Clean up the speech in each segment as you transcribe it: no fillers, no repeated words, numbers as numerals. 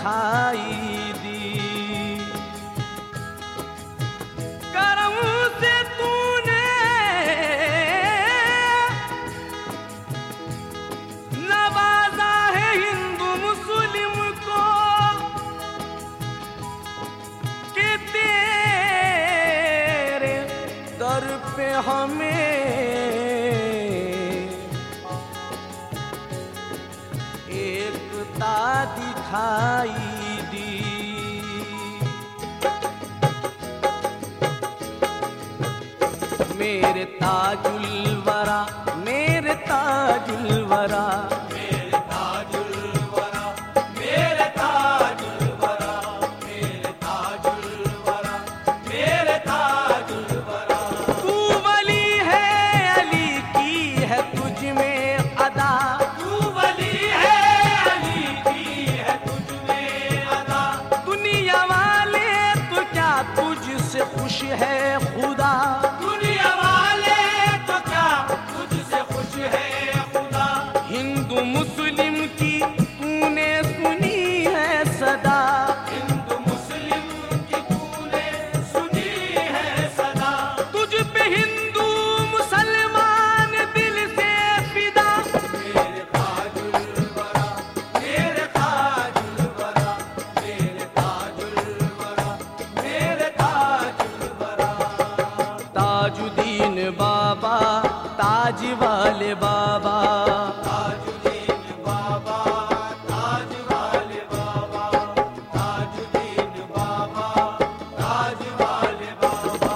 दिखाई दी। करम से तूने नवाजा है हिंदू मुस्लिम को कि तेरे दर पे हमें एकता दिखाई दी। मेरे ताजुल वरा, मेरे ताजुल वरा, मेरे ताजुल वरा, मेरे ताजुल वरा, मेरे ताजुल वरा, मेरे ताजुल वरा। तू वली है अली की है तुझ में अदा, तू वली है अली की है तुझ में अदा। दुनिया वाले तो क्या तुझसे खुश है खुदा। दुनिया वाले तो क्या तुझसे खुश है खुदा। हिंदू मुस्लिम की तूने सुनी है सदा, हिंदू मुस्लिम की तूने सुनी है सदा। तुझ पे हिंदू मुसलमान दिल से फिदा। मेरे ताजुल वरा, मेरे ताजुल वरा, मेरे ताजुल वरा, मेरे ताजुल वरा। ताजुद्दीन बाबा, ताज वाले बाबा, ताजुद्दीन बाबा, ताज वाले बाबा, ताजुद्दीन बाबा, ताज वाले बाबा।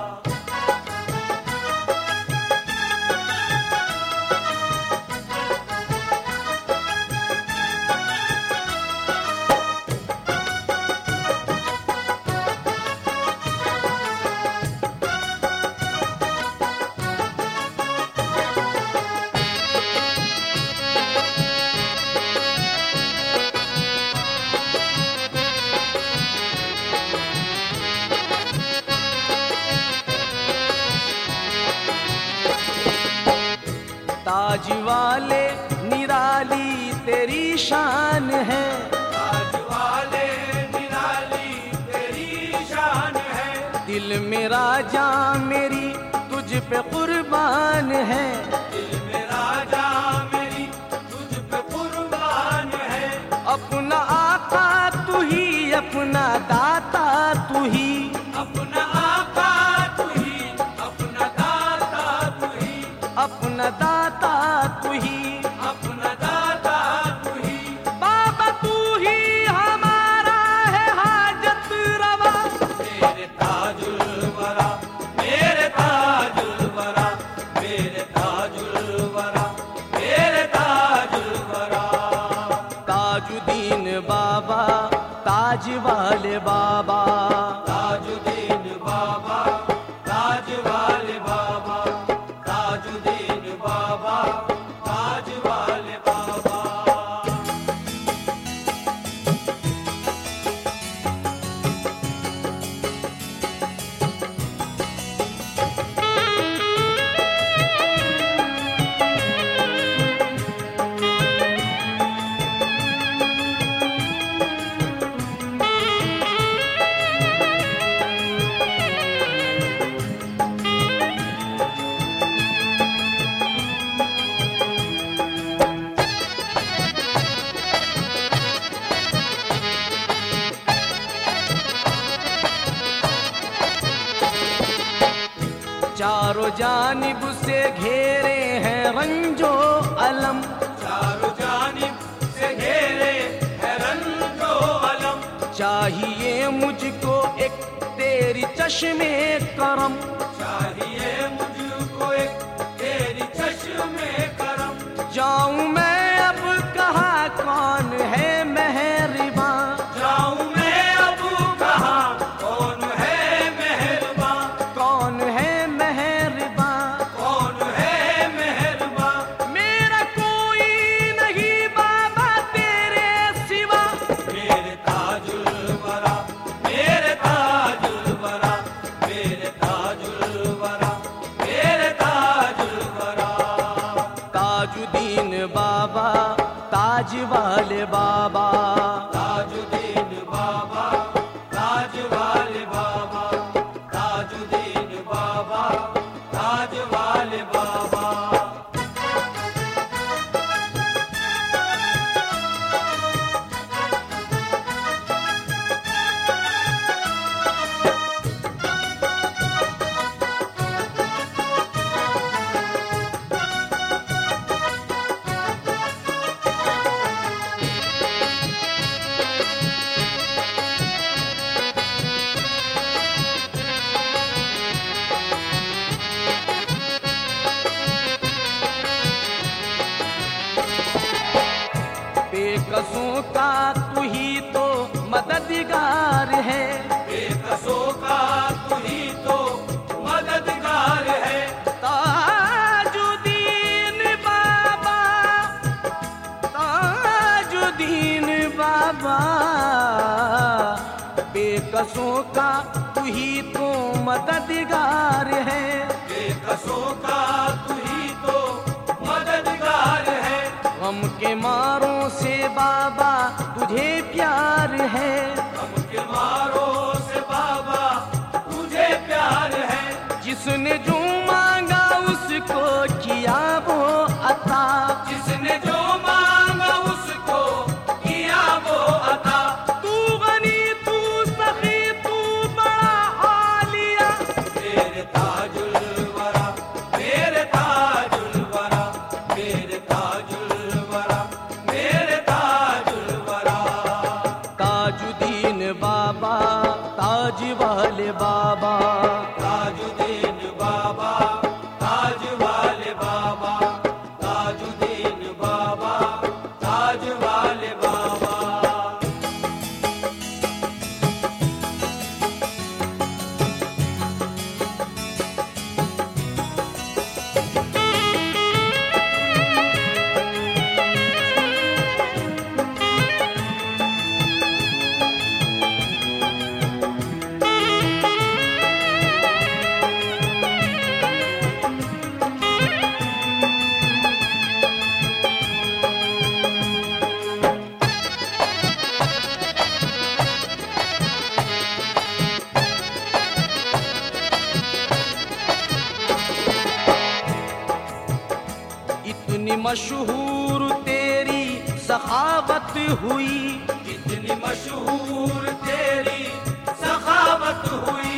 ताज वाले निराली तेरी शान है। ताज वाले निराली तेरी शान है। दिल मेरा जान मेरी तुझ पे कुर्बान है। दिल मेरा जान मेरी तुझ पे कुर्बान है। अपना आका तू ही, अपना दाता तू ही, अपना आका तू ही, अपना दाता तू ही, अपना दाता तू ही, अपना दाता तू ही। बाबा तू ही हमारा है हाजत रवा। मेरे ताजुल वरा, मेरे ताजुल वरा, मेरे ताजुल वरा, मेरे ताजुल वरा। ताजुद्दीन बाबा, ताज वाले बाबा, ताजुद्दीन बाबा, ताज वाले बाबा, ताजुद्दीन बाबा, ताज वाले बाबा। चारों जानिब से घेरे हैं रंजो अलम। चारों जानिब से घेरे है रंजो अलम। चाहिए मुझको एक तेरी चश्मे करम। चाहिए मुझको एक तेरी चश्मे करम। जाऊं मैं अब कहाँ कौन है मेहरबां। जाऊं मैं अब कहाँ कौन है मेहरबां। कौन है मेहरबां, कौन है मेहरबां। मेरा कोई नहीं बाबा तेरे सिवा। मेरे ताजुल वरा, मेरे ताजुल वरा, मेरे ताजुल वरा, मेरे ताजुल वरा। ताजुद्दीन बाबा, ताज वाले बाबा, ताजुद्दीन बेकसों का तू ही तो मददगार है, बेकसों का तू ही तो मददगार है। ताजुद्दीन बाबा, ताजुद्दीन बाबा, बेकसों का तू ही तो मददगार है, बेकसों का तू ही तो मददगार है। गम के मारों से बाबा तुझे प्यार है, गम के मारों से बाबा तुझे प्यार है। जिसने जो मांगा उसको किया वो अता, जिसने जो मांगा उसको किया वो अता। तू गनी तू सखी तू बड़ा आलिया, मेरे ताजुल वरा, मेरे ताजुल वरा, मेरे ताजुल वरा, मेरे ताजुल वरा। ताजुद्दीन बाबा, ताज वाले बाबा, ताजुद्दीन बाबा, ताज वाले बाबा, ताजुद्दीन बाबा, ताज वाले बाबा। इतनी मशहूर तेरी सखावत हुई, इतनी मशहूर तेरी सखावत हुई।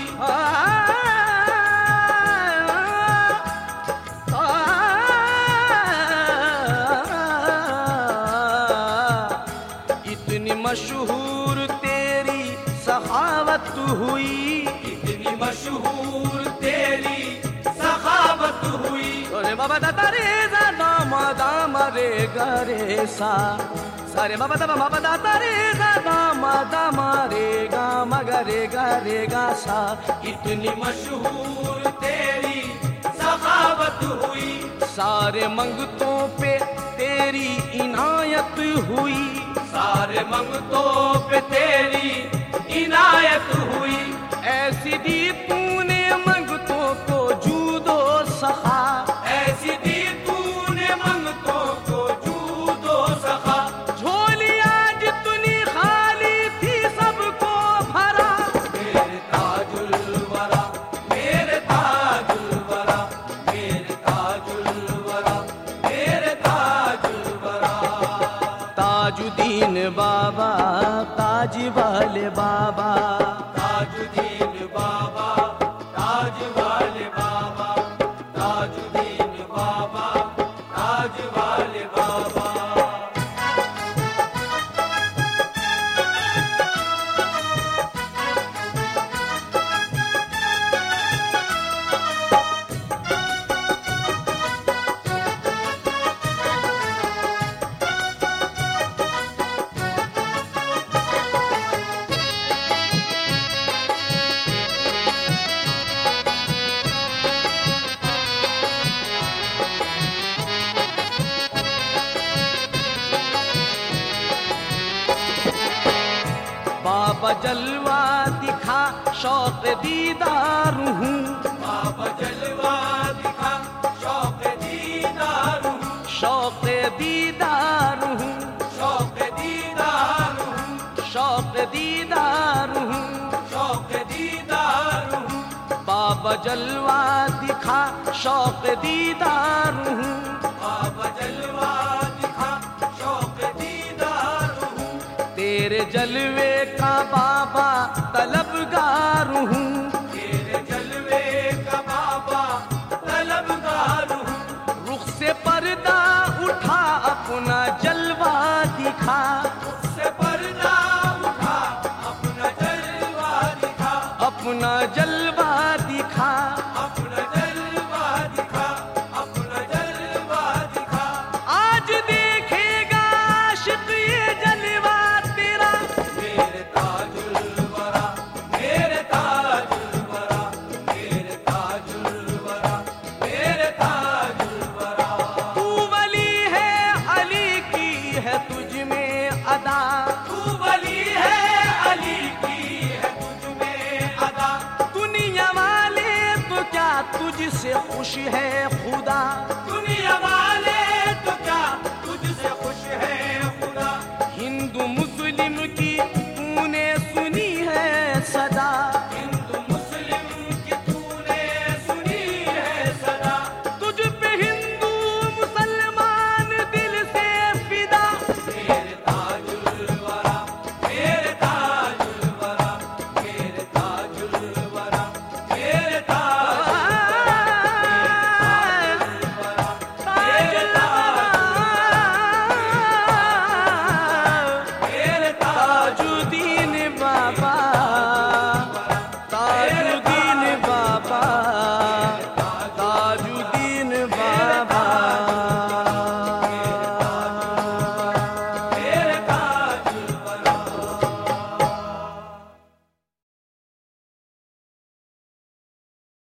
इतनी मशहूर तेरी सखावत हुई, इतनी मशहूर तेरी सखावत हुई। अरे बाबा दादा रे दामा दामा रे गे सा, सारे बाबा दामा दादा रे दामा दामा रे गा मगरे गा सा। इतनी मशहूर तेरी सखावत हुई। सारे मंगतों पे तेरी इनायत हुई, सारे मंगतों पे तेरी इनायत हुई। ऐसी दी तूने मंगतों को जूदो सखा, ऐसी दी तूने मंगतों को जूदो सखा। झोली आज तूने खाली थी सबको भरा, मेरे ताजुल वरा, मेरे ताजुल वरा, मेरे ताजुल वरा, मेरे ताजुल वरा। ताजुद्दीन बाबा, ताज वाले बाबा, ताजुद्दीन बाबा, ताज वाले बाबा, ताजुद्दीन बाबा, ताज वाले बाबा। बाबा जलवा दिखा शौक दीदार हूँ, बाबा जलवा दिखा शौक दीदार हूँ, शौक दीदार हूँ, शौक दीदार हूँ, शौक दीदार हूँ। शौक दीदार हूँ। बाबा जलवा दिखा शौक दीदार हूँ, बाबा जलवा दिखा शौक दीदार हूँ। तेरे जलवे का बाबा तलबगार हूँ, तेरे जलवे का बाबा तलबगार हूँ। रुख से पर्दा उठा अपना जलवा दिखा, से पर्दा उठा अपना जलवा दिखा, अपना जलवा दिखा। अपना जलवा दिखा, अपना जलवा दिखा। आज देखेगा आशिक ये जलवा है